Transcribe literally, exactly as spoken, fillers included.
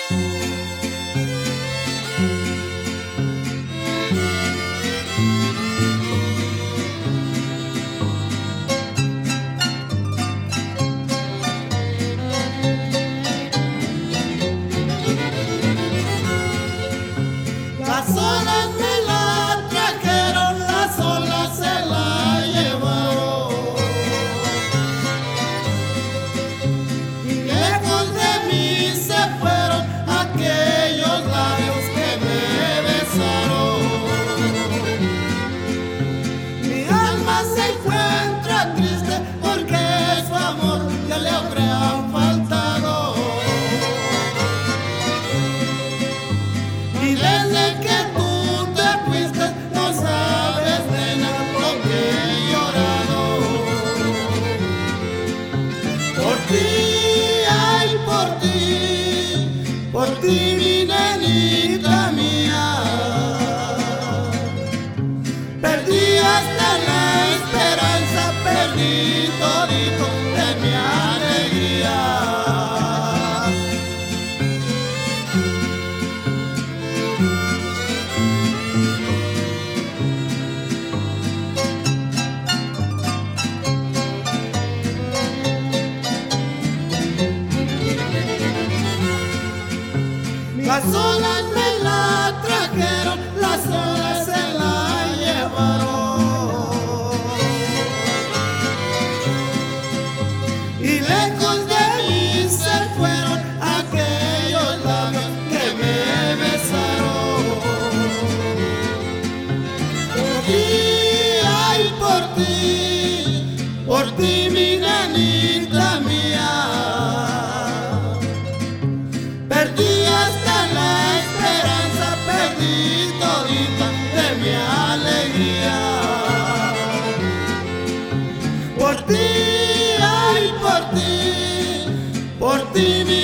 Las olas me la trajeron, las olas se la llevaron. Y lejos de mí se fueron aquellos labios que me besaron. Mi alma se encuentra triste porque su amor ya le habrá faltado. Y desde que tú te fuiste, no sabes, nena, lo que he llorado. Por ti, ay, por ti, por ti, mi nenita mía. Perdí hasta la esperanza, perdí todito de mi alegría. Las olas me la trajeron, las olas se la llevaron. Y lejos de mí se fueron aquellos labios que me besaron. Por ti, ay, por ti, por ti, mi nenita mía. Perdí hasta la esperanza, perdí todita de mi alegría. Por ti, ay, por ti, por ti, mi